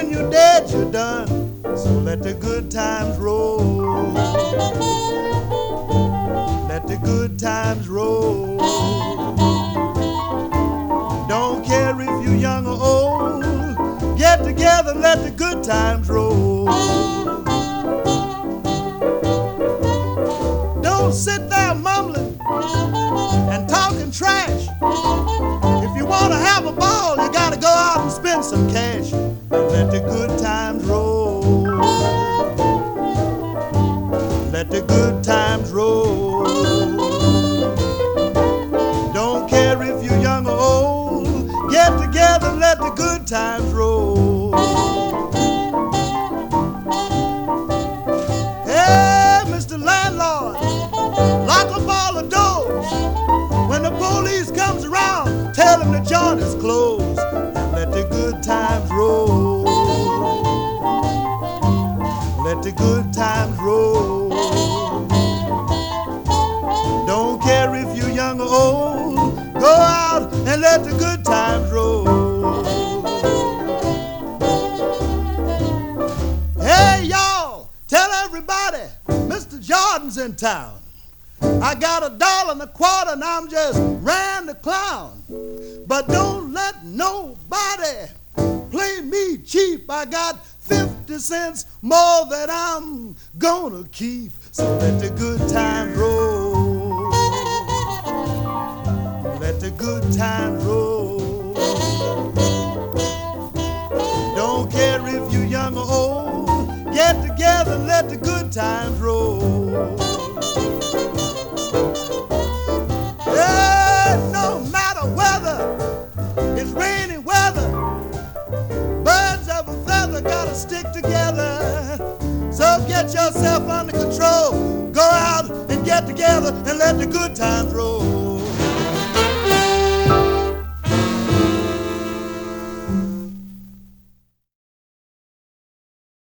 when you're dead, you're done. So let the good times roll. Let the good times roll. Don't care if you're young or old. Get together, let the good times roll. Don't sit there mumbling and talking trash. If you want to have a ball, you got to go out and spend some cash. And let the good times roll. Let the good times roll. Don't care if you're young or old. Get together, let the good times roll. Hey, Mr. Landlord, lock up all the doors. When the police comes around, tell them the joint is closed. And let the good times roll. Let the good times roll. Don't care if you're young or old. Go out and let the good times roll. Hey, y'all, tell everybody Mr. Jordan's in town. I got $1.25 and I'm just ran the clown. But don't let nobody play me cheap. I got 50 cents more that I'm gonna keep. So let the good times roll. Let the good times roll. Don't care if you're young or old. Get together and let the good times roll. No matter whether it's rainy weather, birds of a feather gotta stick together. So get yourself under control. Go out and get together and let the good times roll.